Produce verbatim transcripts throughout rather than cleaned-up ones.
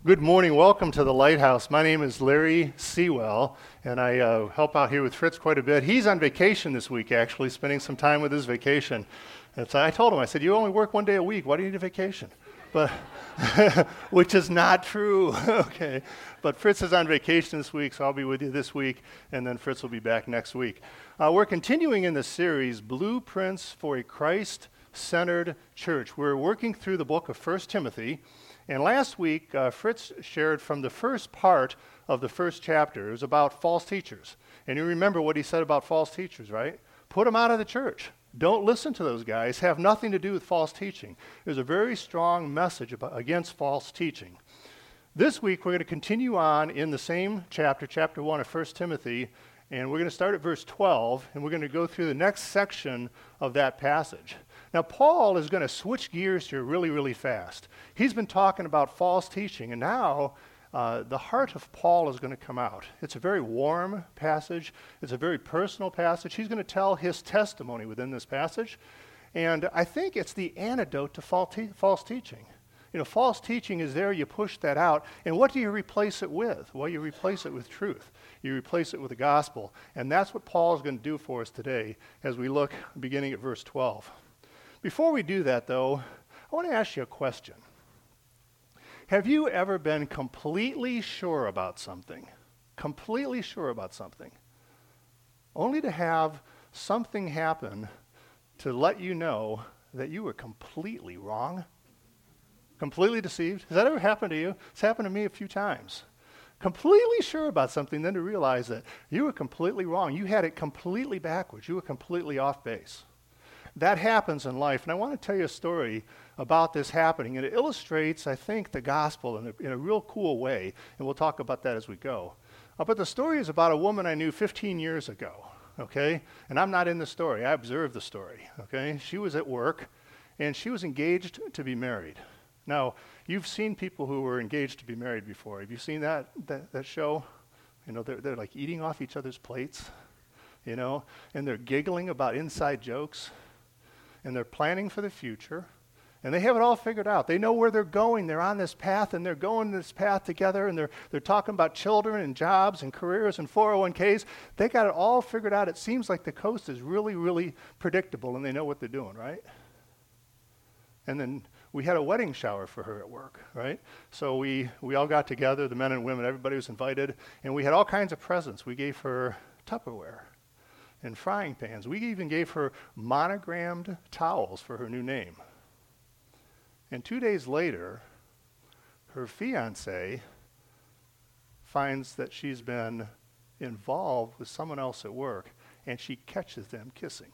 Good morning. Welcome to the Lighthouse. My name is Larry Sewell, and I uh, help out here with Fritz quite a bit. He's on vacation this week, actually, spending some time with his vacation. And so I told him, I said, you only work one day a week. Why do you need a vacation? But, which is not true. Okay. But Fritz is on vacation this week, so I'll be with you this week, and then Fritz will be back next week. Uh, we're continuing in the series, Blueprints for a Christ-Centered Church. We're working through the book of First Timothy. And last week, uh, Fritz shared from the first part of the first chapter. It was about false teachers. And you remember what he said about false teachers, right? Put them out of the church. Don't listen to those guys. Have nothing to do with false teaching. There's a very strong message about, against false teaching. This week, we're going to continue on in the same chapter, chapter one of First Timothy, and we're going to start at verse twelve, and we're going to go through the next section of that passage. Now, Paul is going to switch gears here really, really fast. He's been talking about false teaching, and now uh, the heart of Paul is going to come out. It's a very warm passage. It's a very personal passage. He's going to tell his testimony within this passage, and I think it's the antidote to false, te- false teaching. You know, false teaching is there, you push that out, and what do you replace it with? Well, you replace it with truth. You replace it with the gospel, and that's what Paul is going to do for us today as we look beginning at verse twelve. Before we do that, though, I want to ask you a question. Have you ever been completely sure about something? Completely sure about something, only to have something happen to let you know that you were completely wrong? Completely deceived? Has that ever happened to you? It's happened to me a few times. Completely sure about something, then to realize that you were completely wrong. You had it completely backwards. You were completely off base. That happens in life, and I want to tell you a story about this happening, and it illustrates, I think, the gospel in a, in a real cool way, and we'll talk about that as we go. Uh, but the story is about a woman I knew fifteen years ago, okay? And I'm not in the story. I observed the story, okay? She was at work, and she was engaged to be married. Now, you've seen people who were engaged to be married before. Have you seen that that, that show? You know, they're, they're like eating off each other's plates, you know, and they're giggling about inside jokes. And they're planning for the future, and they have it all figured out. They know where they're going. They're on this path, and they're going this path together, and they're they're talking about children and jobs and careers and four oh one k's. They got it all figured out. It seems like the coast is really, really predictable, and they know what they're doing, right? And then we had a wedding shower for her at work, right? So we, we all got together, the men and women, everybody was invited, and we had all kinds of presents. We gave her Tupperware and frying pans. We even gave her monogrammed towels for her new name. And two days later, her fiancé finds that she's been involved with someone else at work, and she catches them kissing.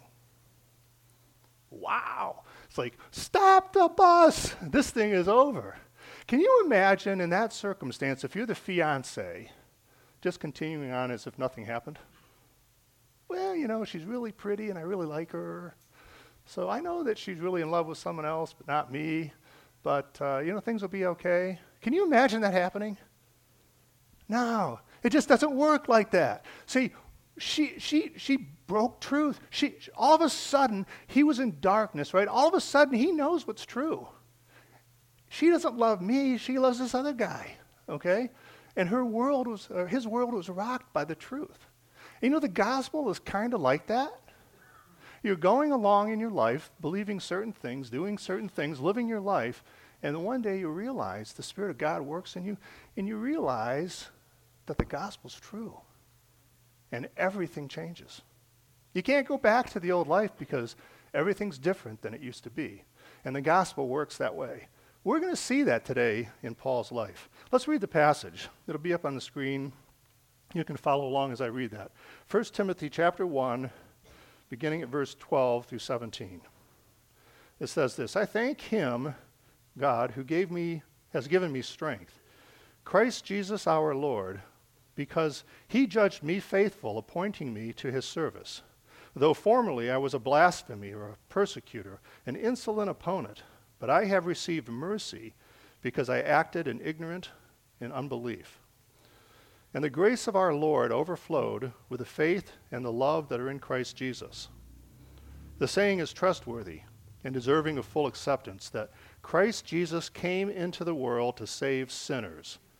Wow. It's like, stop the bus. This thing is over. Can you imagine in that circumstance, if you're the fiancé, just continuing on as if nothing happened? Well, you know, she's really pretty and I really like her. So I know that she's really in love with someone else, but not me. But, uh, you know, things will be okay. Can you imagine that happening? No, it just doesn't work like that. See, she she she broke truth. She all of a sudden, he was in darkness, right? All of a sudden, he knows what's true. She doesn't love me. She loves this other guy, okay? And her world was, or his world was rocked by the truth. You know, the gospel is kind of like that. You're going along in your life, believing certain things, doing certain things, living your life, and then one day you realize the Spirit of God works in you, and you realize that the gospel's true, and everything changes. You can't go back to the old life because everything's different than it used to be, and the gospel works that way. We're going to see that today in Paul's life. Let's read the passage. It'll be up on the screen. You can follow along as I read that. First Timothy chapter one, beginning at verse twelve through seventeen. It says this, I thank him, God, who gave me, has given me strength, Christ Jesus our Lord, because he judged me faithful, appointing me to his service. Though formerly I was a blasphemer, a persecutor, an insolent opponent, but I have received mercy because I acted in ignorant and unbelief. And the grace of our Lord overflowed with the faith and the love that are in Christ Jesus. The saying is trustworthy and deserving of full acceptance, that Christ Jesus came into the world to save sinners,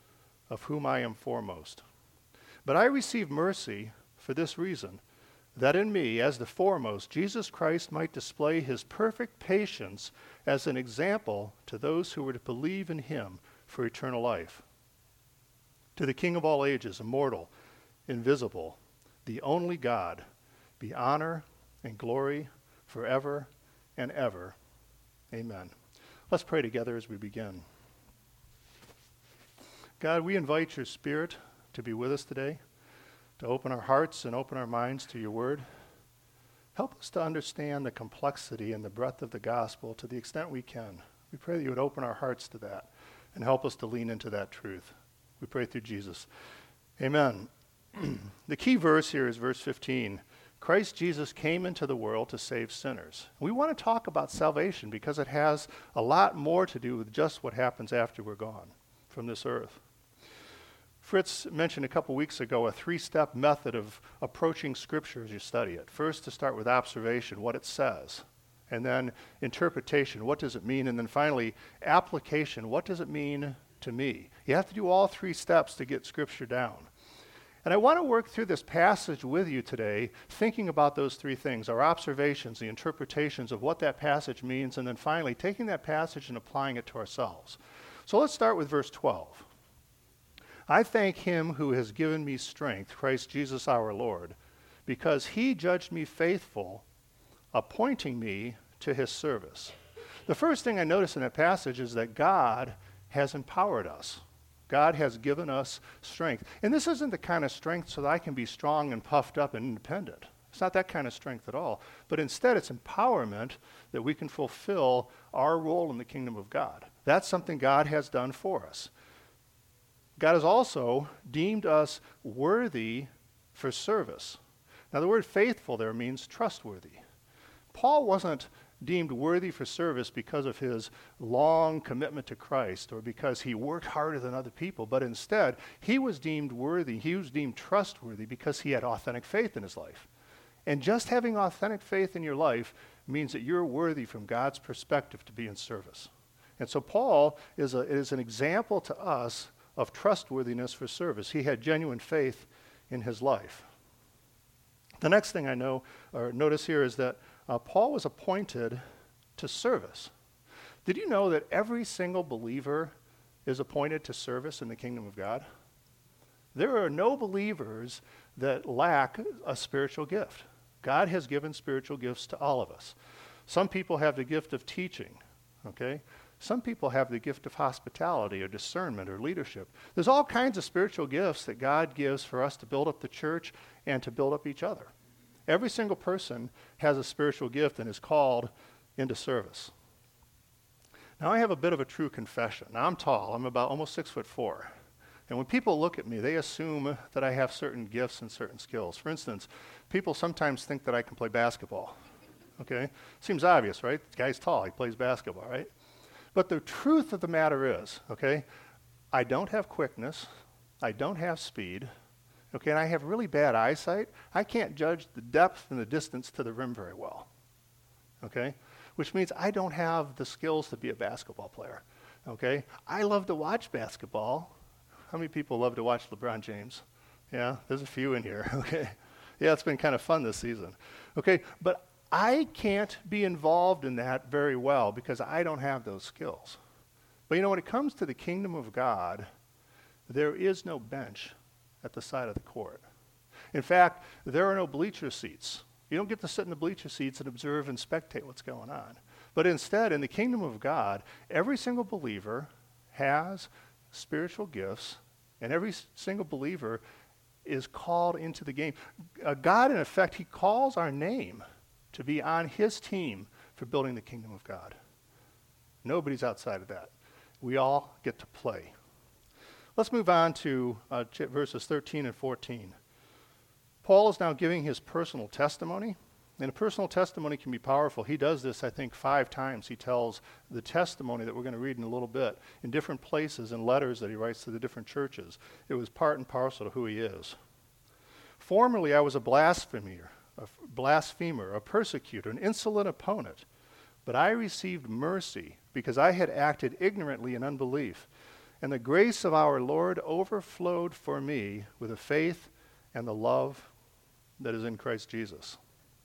of whom I am foremost. But I receive mercy for this reason, that in me, as the foremost, Jesus Christ might display his perfect patience as an example to those who were to believe in him for eternal life. To the King of all ages, immortal, invisible, the only God, be honor and glory forever and ever. Amen. Let's pray together as we begin. God, we invite your Spirit to be with us today, to open our hearts and open our minds to your word. Help us to understand the complexity and the breadth of the gospel to the extent we can. We pray that you would open our hearts to that and help us to lean into that truth. We pray through Jesus. Amen. The key verse here is verse fifteen. Christ Jesus came into the world to save sinners. We want to talk about salvation because it has a lot more to do with just what happens after we're gone from this earth. Fritz mentioned a couple weeks ago a three-step method of approaching Scripture as you study it. First, to start with observation, what it says. And then interpretation, what does it mean? And then finally, application, what does it mean to me? You have to do all three steps to get Scripture down. And I want to work through this passage with you today, thinking about those three things, our observations, the interpretations of what that passage means, and then finally taking that passage and applying it to ourselves. So let's start with verse twelve. I thank him who has given me strength, Christ Jesus our Lord, because he judged me faithful, appointing me to his service. The first thing I notice in that passage is that God has empowered us. God has given us strength. And this isn't the kind of strength so that I can be strong and puffed up and independent. It's not that kind of strength at all. But instead, it's empowerment that we can fulfill our role in the kingdom of God. That's something God has done for us. God has also deemed us worthy for service. Now, the word faithful there means trustworthy. Paul wasn't deemed worthy for service because of his long commitment to Christ or because he worked harder than other people, but instead, he was deemed worthy, he was deemed trustworthy because he had authentic faith in his life. And just having authentic faith in your life means that you're worthy from God's perspective to be in service. And so Paul is, a, is an example to us of trustworthiness for service. He had genuine faith in his life. The next thing I know or notice here is that uh, Paul was appointed to service. Did you know that every single believer is appointed to service in the kingdom of God? There are no believers that lack a spiritual gift. God has given spiritual gifts to all of us. Some people have the gift of teaching, okay? Some people have the gift of hospitality or discernment or leadership. There's all kinds of spiritual gifts that God gives for us to build up the church and to build up each other. Every single person has a spiritual gift and is called into service. Now, I have a bit of a true confession. Now, I'm tall. I'm about almost six foot four. And when people look at me, they assume that I have certain gifts and certain skills. For instance, people sometimes think that I can play basketball. Okay? Seems obvious, right? The guy's tall. He plays basketball, right? But the truth of the matter is, okay, I don't have quickness, I don't have speed, okay, and I have really bad eyesight. I can't judge the depth and the distance to the rim very well, okay, which means I don't have the skills to be a basketball player, okay. I love to watch basketball. How many people love to watch LeBron James? Yeah, there's a few in here, okay. Yeah, it's been kind of fun this season, okay, but I can't be involved in that very well because I don't have those skills. But you know, when it comes to the kingdom of God, there is no bench at the side of the court. In fact, there are no bleacher seats. You don't get to sit in the bleacher seats and observe and spectate what's going on. But instead, in the kingdom of God, every single believer has spiritual gifts, and every s- single believer is called into the game. Uh, God, in effect, he calls our name to be on his team for building the kingdom of God. Nobody's outside of that. We all get to play. Let's move on to uh, ch- verses thirteen and fourteen. Paul is now giving his personal testimony, and a personal testimony can be powerful. He does this, I think, five times. He tells the testimony that we're going to read in a little bit in different places and letters that he writes to the different churches. It was part and parcel to who he is. Formerly, I was a blasphemer, a blasphemer, a persecutor, an insolent opponent. But I received mercy because I had acted ignorantly in unbelief. And the grace of our Lord overflowed for me with the faith and the love that is in Christ Jesus.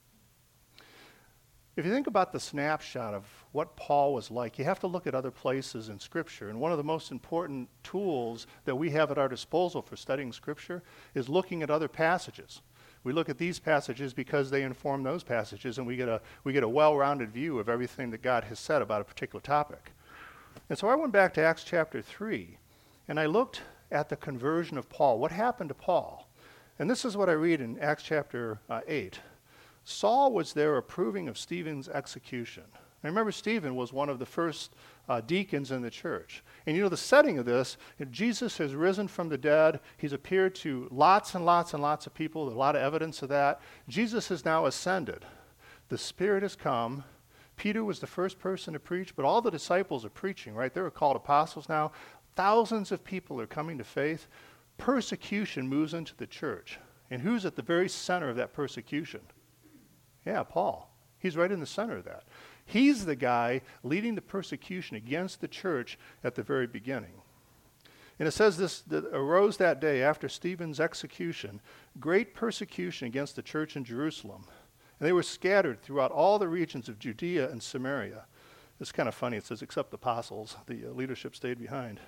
If you think about the snapshot of what Paul was like, you have to look at other places in Scripture. And one of the most important tools that we have at our disposal for studying Scripture is looking at other passages. We look at these passages because they inform those passages, and we get a we get a well-rounded view of everything that God has said about a particular topic. And so I went back to Acts chapter three, and I looked at the conversion of Paul. What happened to Paul? And this is what I read in Acts chapter uh, eight. Saul was there approving of Stephen's execution. Now remember, Stephen was one of the first uh, deacons in the church. And you know the setting of this, you know, Jesus has risen from the dead. He's appeared to lots and lots and lots of people. There's a lot of evidence of that. Jesus has now ascended. The Spirit has come. Peter was the first person to preach, but all the disciples are preaching, right? They're called apostles now. Thousands of people are coming to faith. Persecution moves into the church. And who's at the very center of that persecution? Yeah, Paul. He's right in the center of that. He's the guy leading the persecution against the church at the very beginning. And it says this, that arose that day after Stephen's execution, great persecution against the church in Jerusalem. And they were scattered throughout all the regions of Judea and Samaria. It's kind of funny. It says, except the apostles, the uh, leadership stayed behind.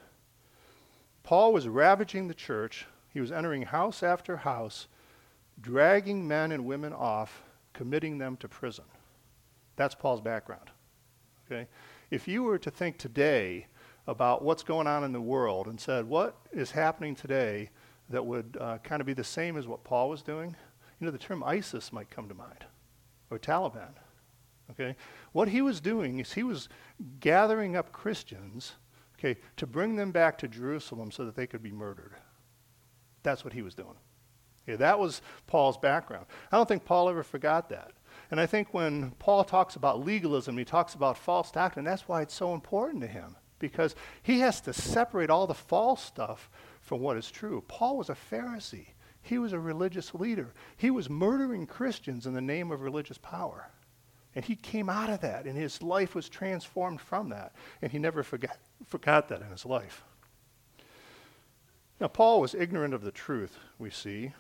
Paul was ravaging the church. He was entering house after house, dragging men and women off, committing them to prison. That's Paul's background. Okay? If you were to think today about what's going on in the world and said, what is happening today that would uh, kind of be the same as what Paul was doing, you know, the term ISIS might come to mind, or Taliban. Okay? What he was doing is he was gathering up Christians, okay, to bring them back to Jerusalem so that they could be murdered. That's what he was doing. Okay, that was Paul's background. I don't think Paul ever forgot that. And I think when Paul talks about legalism, he talks about false doctrine, that's why it's so important to him, because he has to separate all the false stuff from what is true. Paul was a Pharisee. He was a religious leader. He was murdering Christians in the name of religious power. And he came out of that, and his life was transformed from that. And he never forgot, forgot that in his life. Now, Paul was ignorant of the truth, we see.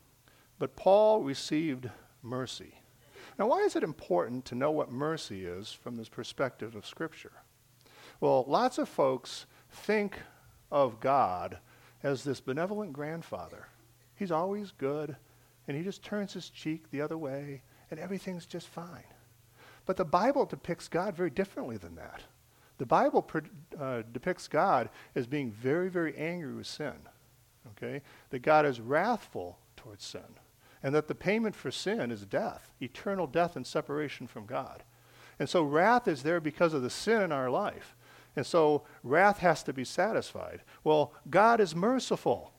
But Paul received mercy. Now, why is it important to know what mercy is from this perspective of Scripture? Well, lots of folks think of God as this benevolent grandfather. He's always good, and he just turns his cheek the other way, and everything's just fine. But the Bible depicts God very differently than that. The Bible pre- uh, depicts God as being very, very angry with sin. Okay? That God is wrathful towards sin. And that the payment for sin is death, eternal death and separation from God. And so wrath is there because of the sin in our life. And so wrath has to be satisfied. Well, God is merciful.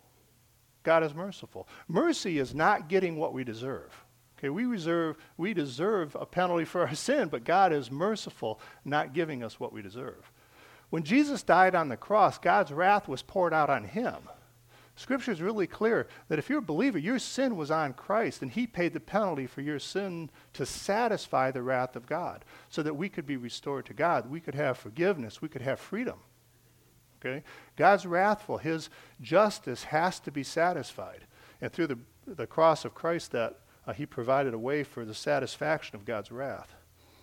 God is merciful. Mercy is not getting what we deserve. Okay, we reserve, we deserve a penalty for our sin, but God is merciful, not giving us what we deserve. When Jesus died on the cross, God's wrath was poured out on him. Scripture is really clear that if you're a believer, your sin was on Christ, and he paid the penalty for your sin to satisfy the wrath of God so that we could be restored to God. We could have forgiveness. We could have freedom. Okay? God's wrathful. His justice has to be satisfied. And through the, the cross of Christ, that uh, he provided a way for the satisfaction of God's wrath.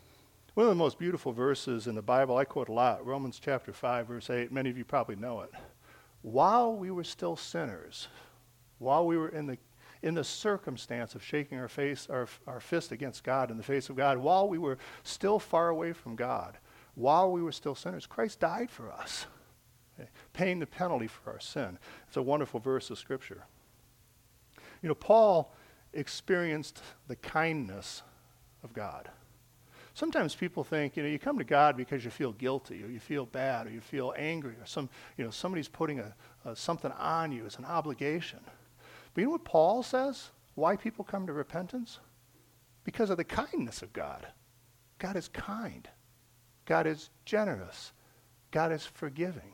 One of the most beautiful verses in the Bible, I quote a lot, Romans chapter five, verse eight. Many of you probably know it. While we were still sinners, while we were in the in the circumstance of shaking our face, our, our fist against God in the face of God, while we were still far away from God, while we were still sinners, Christ died for us, okay, paying the penalty for our sin. It's a wonderful verse of Scripture. You know, Paul experienced the kindness of God. Sometimes people think, you know, you come to God because you feel guilty, or you feel bad, or you feel angry, or some, you know, somebody's putting a, a something on you as an obligation. But you know what Paul says? Why people come to repentance? Because of the kindness of God. God is kind. God is generous. God is forgiving.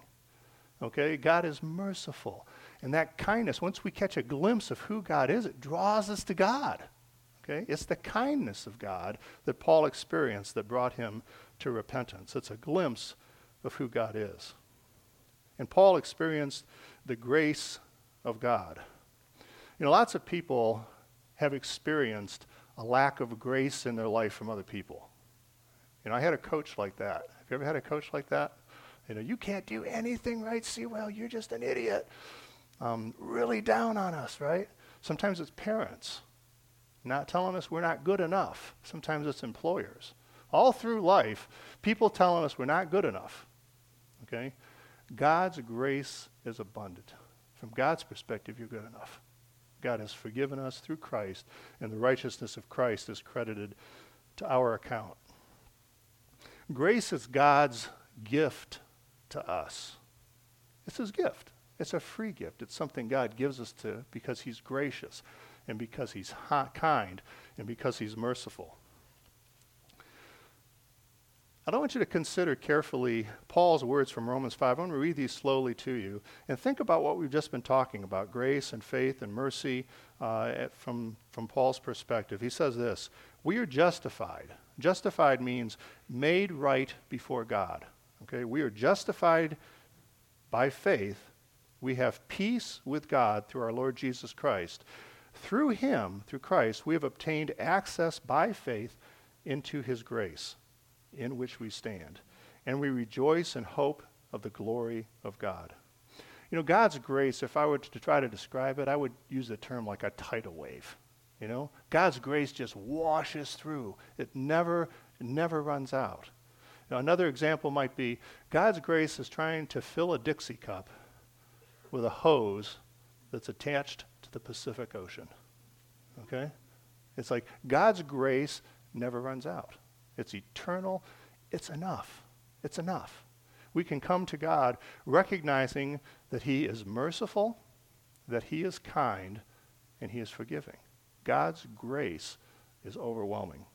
Okay? God is merciful. And that kindness, once we catch a glimpse of who God is, it draws us to God. Okay? It's the kindness of God that Paul experienced that brought him to repentance. It's a glimpse of who God is. And Paul experienced the grace of God. You know, lots of people have experienced a lack of grace in their life from other people. You know, I had a coach like that. Have you ever had a coach like that? You know, you can't do anything right, Sewell, you're just an idiot. Um, really down on us, right? Sometimes it's parents not telling us we're not good enough. Sometimes it's employers. All through life, people telling us we're not good enough, okay? God's grace is abundant. From God's perspective, you're good enough. God has forgiven us through Christ, and the righteousness of Christ is credited to our account. Grace is God's gift to us. It's his gift. It's a free gift. It's something God gives us to because he's gracious and because he's ha- kind and because he's merciful. I want you to consider carefully Paul's words from Romans five. I'm going to read these slowly to you and think about what we've just been talking about, grace and faith and mercy uh, at, from, from Paul's perspective. He says this, we are justified. Justified means made right before God. Okay, we are justified by faith. We have peace with God through our Lord Jesus Christ. Through him, through Christ, we have obtained access by faith into his grace, in which we stand. And we rejoice in hope of the glory of God. You know, God's grace, if I were to try to describe it, I would use the term like a tidal wave. You know, God's grace just washes through. It never, it never runs out. Now, another example might be God's grace is trying to fill a Dixie cup with a hose that's attached to the Pacific Ocean. Okay? It's like God's grace never runs out. It's eternal. It's enough. It's enough. We can come to God recognizing that he is merciful, that he is kind, and he is forgiving. God's grace is overwhelming.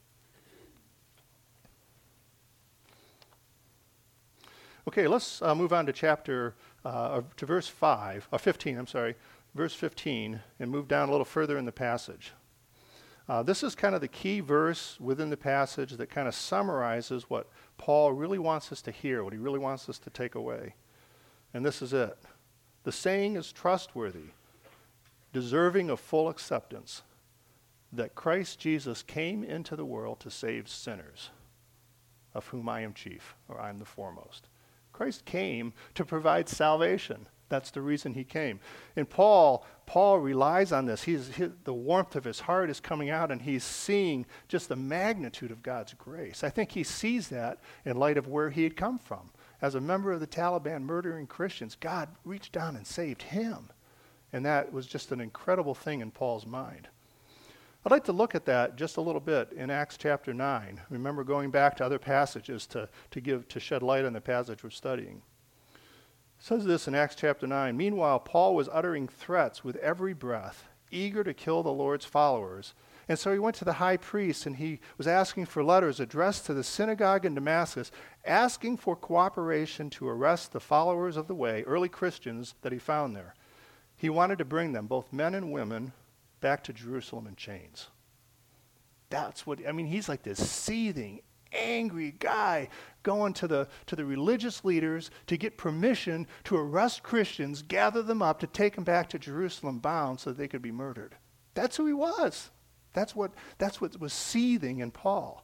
Okay, let's uh, move on to chapter, uh, to verse five, or fifteen, I'm sorry, verse fifteen, and move down a little further in the passage. Uh, this is kind of the key verse within the passage that kind of summarizes what Paul really wants us to hear, what he really wants us to take away. And this is it. The saying is trustworthy, deserving of full acceptance, that Christ Jesus came into the world to save sinners, of whom I am chief, or I am the foremost. Christ came to provide salvation. That's the reason he came. And Paul, Paul relies on this. He's, his, the warmth of his heart is coming out, and he's seeing just the magnitude of God's grace. I think he sees that in light of where he had come from. As a member of the Taliban murdering Christians, God reached down and saved him. And that was just an incredible thing in Paul's mind. I'd like to look at that just a little bit in Acts chapter nine. Remember going back to other passages to, to give to shed light on the passage we're studying. It says this in Acts chapter nine. Meanwhile, Paul was uttering threats with every breath, eager to kill the Lord's followers. And so he went to the high priest and he was asking for letters addressed to the synagogue in Damascus, asking for cooperation to arrest the followers of the way, early Christians that he found there. He wanted to bring them, both men and women, back to Jerusalem in chains. That's what, I mean, he's like this seething, angry guy going to the to the religious leaders to get permission to arrest Christians, gather them up, to take them back to Jerusalem bound so that they could be murdered. That's who he was. That's what that's what was seething in Paul.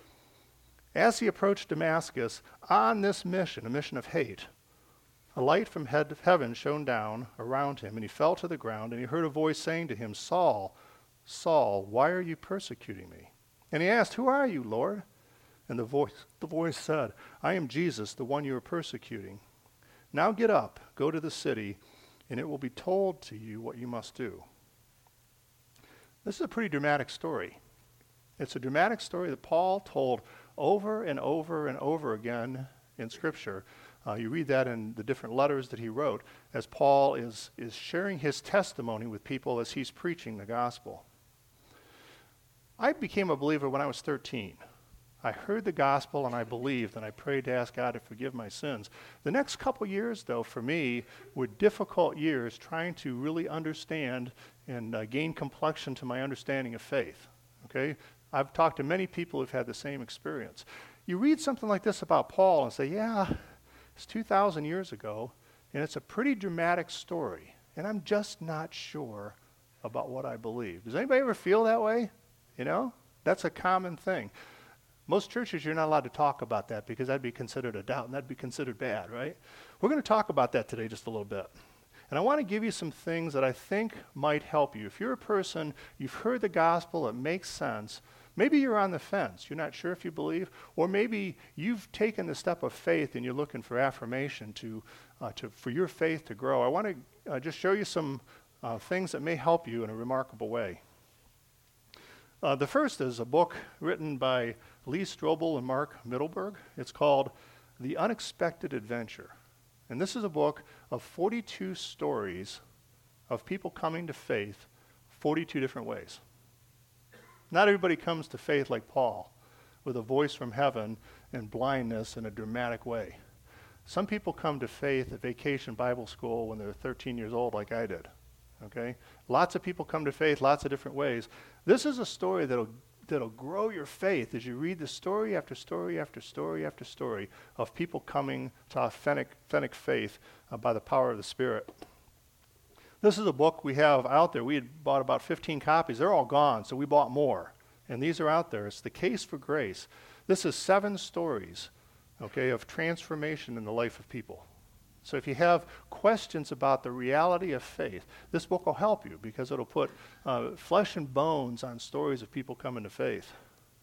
As he approached Damascus on this mission, a mission of hate, a light from head heaven shone down around him, and he fell to the ground, and he heard a voice saying to him, Saul, Saul, why are you persecuting me? And he asked, who are you, Lord? And the voice, the voice said, I am Jesus, the one you are persecuting. Now get up, go to the city, and it will be told to you what you must do. This is a pretty dramatic story. It's a dramatic story that Paul told over and over and over again in Scripture. Uh, you read that in the different letters that he wrote as Paul is, is sharing his testimony with people as he's preaching the gospel. I became a believer when I was thirteen. I heard the gospel and I believed, and I prayed to ask God to forgive my sins. The next couple years, though, for me, were difficult years trying to really understand and uh, gain complexion to my understanding of faith. Okay? I've talked to many people who've had the same experience. You read something like this about Paul and say, yeah, it's two thousand years ago, And it's a pretty dramatic story. And I'm just not sure about what I believe. Does anybody ever feel that way? You know? That's a common thing. Most churches, you're not allowed to talk about that because that'd be considered a doubt, and that'd be considered bad, right? We're going to talk about that today just a little bit. And I want to give you some things that I think might help you. If you're a person, you've heard the gospel, it makes sense. Maybe you're on the fence. You're not sure if you believe. Or maybe you've taken the step of faith and you're looking for affirmation to, uh, to for your faith to grow. I want to uh, just show you some uh, things that may help you in a remarkable way. Uh, the first is a book written by Lee Strobel and Mark Mittelberg. It's called The Unexpected Adventure. And this is a book of forty-two stories of people coming to faith forty-two different ways. Not everybody comes to faith like Paul, with a voice from heaven and blindness in a dramatic way. Some people come to faith at Vacation Bible School when they're thirteen years old, like I did. Okay? Lots of people come to faith lots of different ways. This is a story that'll that'll grow your faith as you read the story after story after story after story of people coming to authentic, authentic faith uh, by the power of the Spirit. This is a book we have out there. We had bought about fifteen copies. They're all gone, so we bought more. And these are out there. It's The Case for Grace. This is seven stories, okay, of transformation in the life of people. So if you have questions about the reality of faith, this book will help you because it'll put uh, flesh and bones on stories of people coming to faith.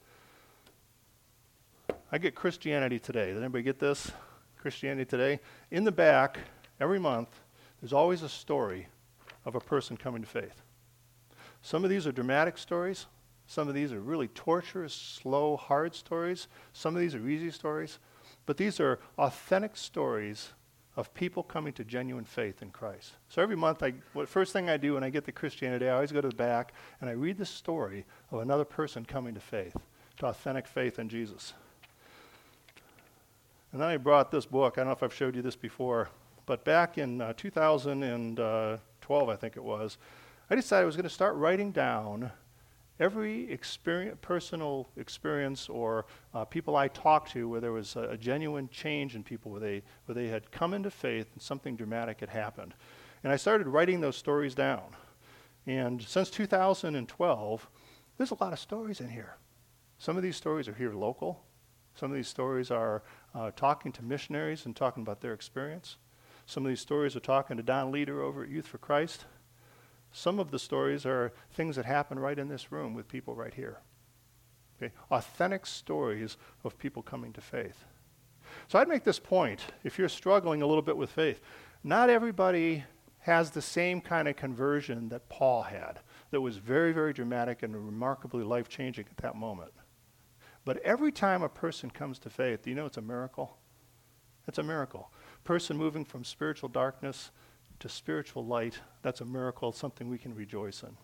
I get Christianity Today. Does anybody get this? Christianity Today. In the back, every month, there's always a story of a person coming to faith. Some of these are dramatic stories. Some of these are really torturous, slow, hard stories. Some of these are easy stories. But these are authentic stories of people coming to genuine faith in Christ. So every month, I, what first thing I do when I get to Christianity, I always go to the back and I read the story of another person coming to faith, to authentic faith in Jesus. And then I brought this book. I don't know if I've showed you this before, but back in uh, two thousand twelve, I think it was, I decided I was going to start writing down every experience, personal experience or uh, people I talked to where there was a, a genuine change in people, where they, where they had come into faith and something dramatic had happened. And I started writing those stories down. And since two thousand twelve, there's a lot of stories in here. Some of these stories are here local. Some of these stories are uh, talking to missionaries and talking about their experience. Some of these stories are talking to Don Leader over at Youth for Christ. Some of the stories are things that happen right in this room with people right here. Okay? Authentic stories of people coming to faith. So I'd make this point, if you're struggling a little bit with faith, not everybody has the same kind of conversion that Paul had, that was very, very dramatic and remarkably life-changing at that moment. But every time a person comes to faith, do you know it's a miracle? It's a miracle. Person moving from spiritual darkness to spiritual light, that's a miracle, something we can rejoice in.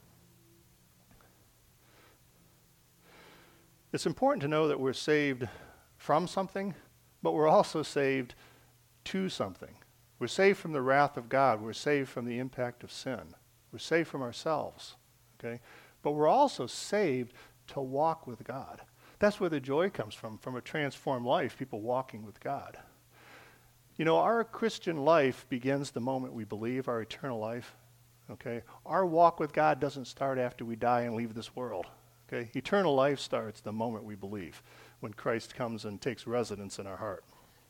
It's important to know that we're saved from something, but we're also saved to something. We're saved from the wrath of God. We're saved from the impact of sin. We're saved from ourselves, okay? But we're also saved to walk with God. That's where the joy comes from, from a transformed life, people walking with God. You know, our Christian life begins the moment we believe, our eternal life, okay? Our walk with God doesn't start after we die and leave this world, okay? Eternal life starts the moment we believe, when Christ comes and takes residence in our heart.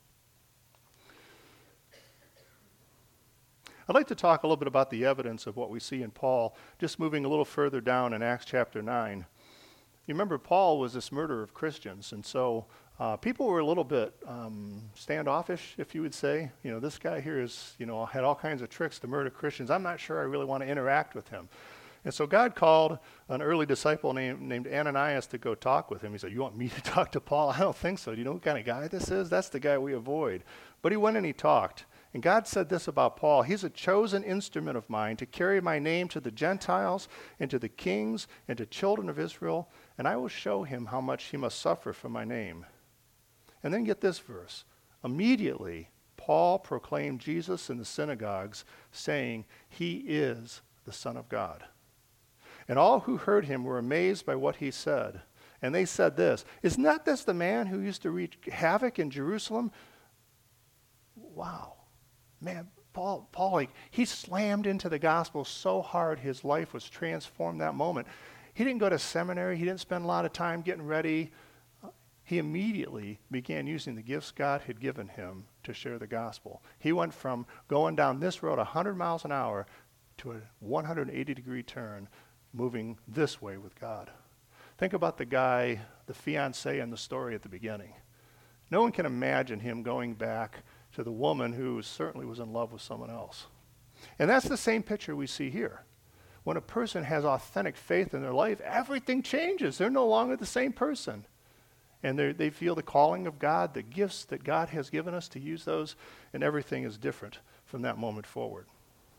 I'd like to talk a little bit about the evidence of what we see in Paul, just moving a little further down in Acts chapter nine. You remember Paul was this murderer of Christians, and so uh, people were a little bit um, standoffish, if you would say. You know, this guy here is, you know, had all kinds of tricks to murder Christians. I'm not sure I really want to interact with him. And so God called an early disciple named, named Ananias to go talk with him. He said, you want me to talk to Paul? I don't think so. Do you know what kind of guy this is? That's the guy we avoid. But he went and he talked. And God said this about Paul: he's a chosen instrument of mine to carry my name to the Gentiles and to the kings and to children of Israel, and I will show him how much he must suffer for my name. And then get this verse. Immediately, Paul proclaimed Jesus in the synagogues, saying, he is the Son of God. And all who heard him were amazed by what he said. And they said this, is not this the man who used to wreak havoc in Jerusalem? Wow. Man, Paul, Paul, like, he slammed into the gospel so hard his life was transformed that moment. He didn't go to seminary. He didn't spend a lot of time getting ready. He immediately began using the gifts God had given him to share the gospel. He went from going down this road one hundred miles an hour to a one hundred eighty degree turn, moving this way with God. Think about the guy, the fiancé in the story at the beginning. No one can imagine him going back to the woman who certainly was in love with someone else. And that's the same picture we see here. When a person has authentic faith in their life, everything changes. They're no longer the same person. And they feel the calling of God, the gifts that God has given us to use those, and everything is different from that moment forward.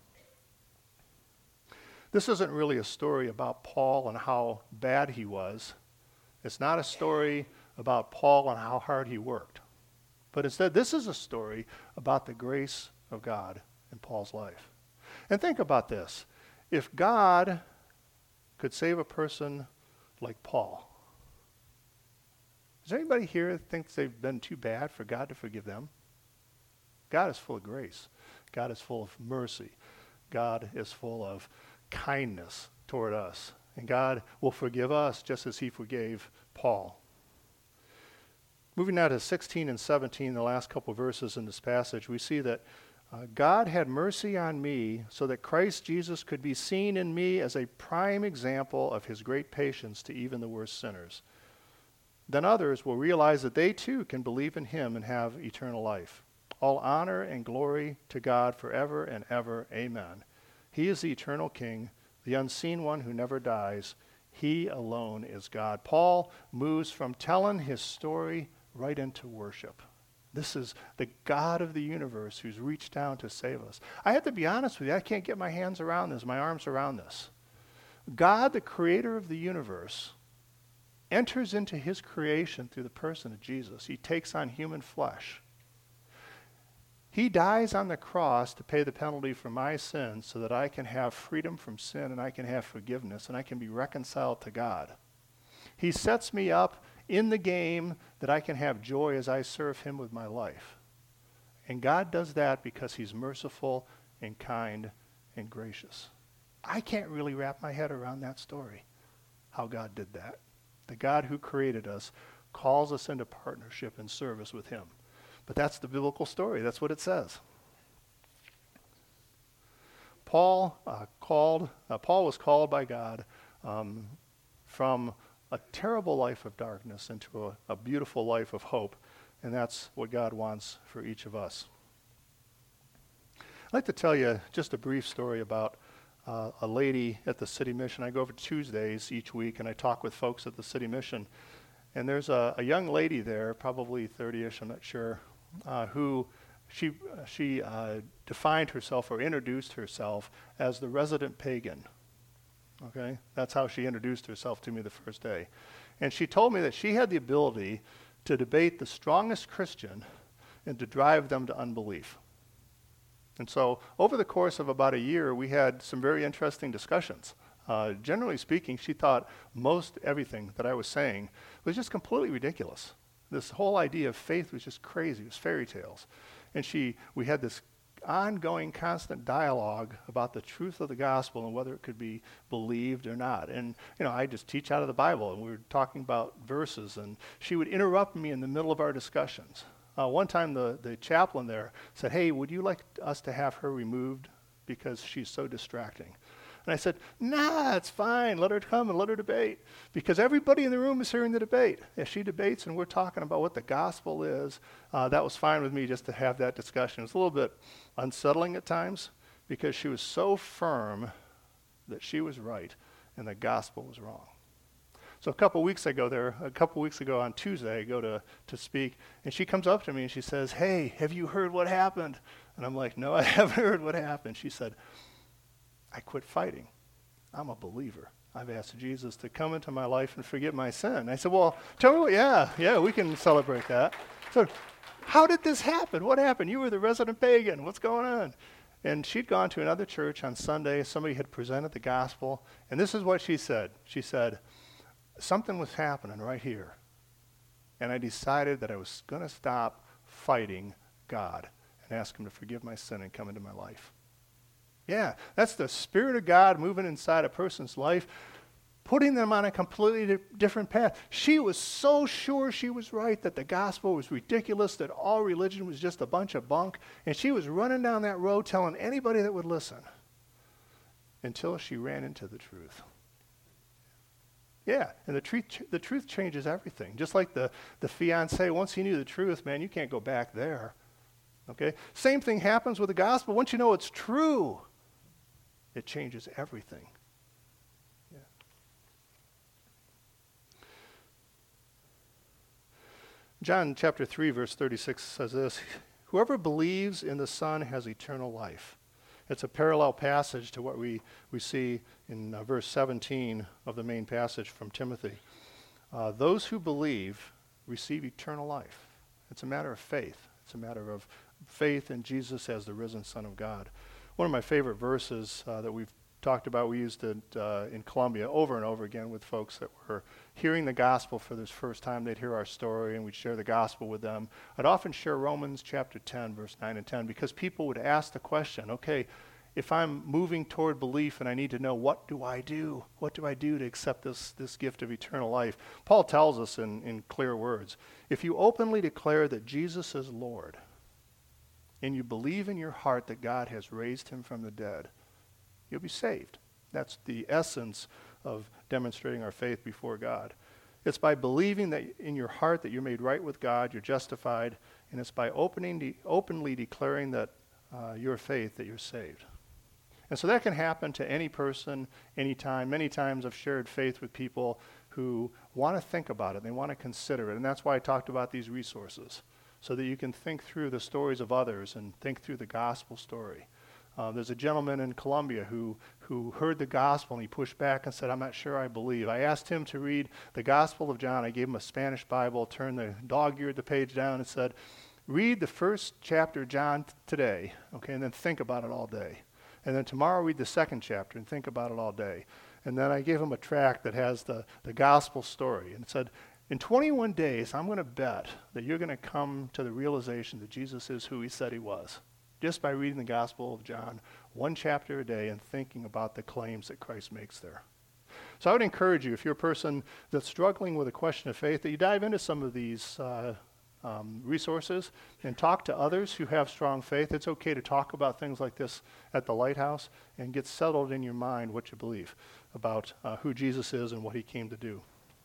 This isn't really a story about Paul and how bad he was. It's not a story about Paul and how hard he worked. But instead, this is a story about the grace of God in Paul's life. And think about this. If God could save a person like Paul, is there anybody here that thinks they've been too bad for God to forgive them? God is full of grace. God is full of mercy. God is full of kindness toward us. And God will forgive us just as he forgave Paul. Moving now to sixteen and seventeen, the last couple verses in this passage, we see that uh, God had mercy on me so that Christ Jesus could be seen in me as a prime example of his great patience to even the worst sinners. Then others will realize that they too can believe in him and have eternal life. All honor and glory to God forever and ever. Amen. He is the eternal King, the unseen one who never dies. He alone is God. Paul moves from telling his story right into worship. This is the God of the universe who's reached down to save us. I have to be honest with you, I can't get my hands around this, my arms around this. God, the creator of the universe, enters into his creation through the person of Jesus. He takes on human flesh. He dies on the cross to pay the penalty for my sins so that I can have freedom from sin and I can have forgiveness and I can be reconciled to God. He sets me up in the game that I can have joy as I serve him with my life. And God does that because he's merciful and kind and gracious. I can't really wrap my head around that story, how God did that. The God who created us calls us into partnership and service with him. But that's the biblical story. That's what it says. Paul uh, called. Uh, Paul was called by God um, from a terrible life of darkness into a, a beautiful life of hope, and that's what God wants for each of us. I'd like to tell you just a brief story about uh, a lady at the City Mission. I go over Tuesdays each week, and I talk with folks at the City Mission. And there's a, a young lady there, probably thirty-ish, I'm not sure, uh, who she uh, she uh, defined herself or introduced herself as the resident pagan. Okay, that's how she introduced herself to me the first day. And she told me that she had the ability to debate the strongest Christian and to drive them to unbelief. And so over the course of about a year, we had some very interesting discussions. Uh, generally speaking, she thought most everything that I was saying was just completely ridiculous. This whole idea of faith was just crazy. It was fairy tales. And she, we had this ongoing, constant dialogue about the truth of the gospel and whether it could be believed or not. And, you know, I just teach out of the Bible, and we were talking about verses, and she would interrupt me in the middle of our discussions. Uh, one time the, the chaplain there said, "Hey, would you like us to have her removed because she's so distracting?" And I said, "Nah, it's fine. Let her come and let her debate." Because everybody in the room is hearing the debate. If she debates and we're talking about what the gospel is, uh, that was fine with me just to have that discussion. It was a little bit unsettling at times because she was so firm that she was right and the gospel was wrong. So a couple weeks ago there, a couple weeks ago on Tuesday, I go to, to speak, and she comes up to me and she says, "Hey, have you heard what happened?" And I'm like, "No, I haven't heard what happened." She said, "I quit fighting. I'm a believer. I've asked Jesus to come into my life and forgive my sin." I said, "Well, tell me what, yeah, yeah, we can celebrate that." So how did this happen? What happened? You were the resident pagan. What's going on? And she'd gone to another church on Sunday. Somebody had presented the gospel. And this is what she said. She said, "Something was happening right here. And I decided that I was going to stop fighting God. and ask him to forgive my sin and come into my life. Yeah, that's the Spirit of God moving inside a person's life, putting them on a completely di- different path. She was so sure she was right, that the gospel was ridiculous, that all religion was just a bunch of bunk, and she was running down that road telling anybody that would listen until she ran into the truth. Yeah, and the truth the truth changes everything. Just like the, the fiancé, once he knew the truth, man, you can't go back there. Okay? Same thing happens with the gospel. Once you know it's true, it changes everything. Yeah. John chapter three, verse thirty-six says this, whoever believes in the Son has eternal life. It's a parallel passage to what we, we see in uh, verse seventeen of the main passage from Timothy. Uh, those who believe receive eternal life. It's a matter of faith. It's a matter of faith in Jesus as the risen Son of God. One of my favorite verses uh, that we've talked about, we used it uh, in Columbia over and over again with folks that were hearing the gospel for this first time. They'd hear our story and we'd share the gospel with them. I'd often share Romans chapter ten, verse nine and ten, because people would ask the question, okay, if I'm moving toward belief and I need to know, what do I do? What do I do to accept this, this gift of eternal life? Paul tells us in, in clear words, if you openly declare that Jesus is Lord and you believe in your heart that God has raised him from the dead, you'll be saved. That's the essence of demonstrating our faith before God. It's by believing that in your heart that you're made right with God, you're justified, and it's by opening de- openly declaring that uh, your faith that you're saved. And so that can happen to any person, anytime. Many times I've shared faith with people who want to think about it. They want to consider it. And that's why I talked about these resources, so that you can think through the stories of others and think through the gospel story. Uh, there's a gentleman in Colombia who, who heard the gospel and he pushed back and said, I'm not sure I believe. I asked him to read the Gospel of John. I gave him a Spanish Bible, turned the dog-eared the page down and said, read the first chapter of John t- today, okay, and then think about it all day. And then tomorrow read the second chapter and think about it all day. And then I gave him a tract that has the, the gospel story and said, in twenty-one days, I'm going to bet that you're going to come to the realization that Jesus is who he said he was, just by reading the Gospel of John one chapter a day and thinking about the claims that Christ makes there. So I would encourage you, if you're a person that's struggling with a question of faith, that you dive into some of these uh, um, resources and talk to others who have strong faith. It's okay to talk about things like this at the Lighthouse and get settled in your mind what you believe about uh, who Jesus is and what he came to do.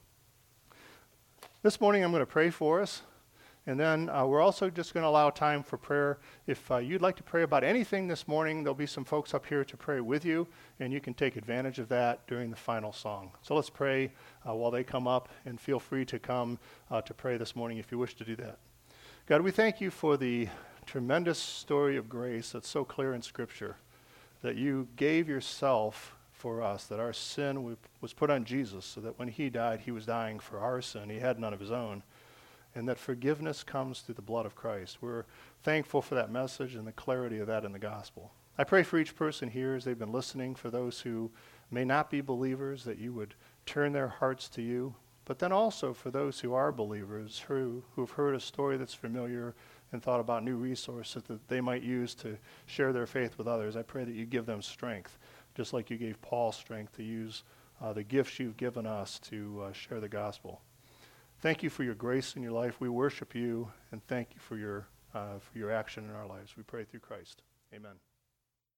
This morning I'm going to pray for us, and then uh, we're also just going to allow time for prayer. If uh, you'd like to pray about anything this morning, there'll be some folks up here to pray with you, and you can take advantage of that during the final song. So let's pray uh, while they come up, and feel free to come uh, to pray this morning if you wish to do that. God, we thank you for the tremendous story of grace that's so clear in Scripture, that you gave yourself for us, that our sin was put on Jesus, so that when he died, he was dying for our sin. He had none of his own. And that forgiveness comes through the blood of Christ. We're thankful for that message and the clarity of that in the gospel. I pray for each person here as they've been listening, for those who may not be believers, that you would turn their hearts to you. But then also for those who are believers, who, who've heard a story that's familiar and thought about new resources that they might use to share their faith with others, I pray that you give them strength, just like you gave Paul strength to use uh, the gifts you've given us to uh, share the gospel. Thank you for your grace in your life. We worship you, and thank you for your uh, for your action in our lives. We pray through Christ. Amen.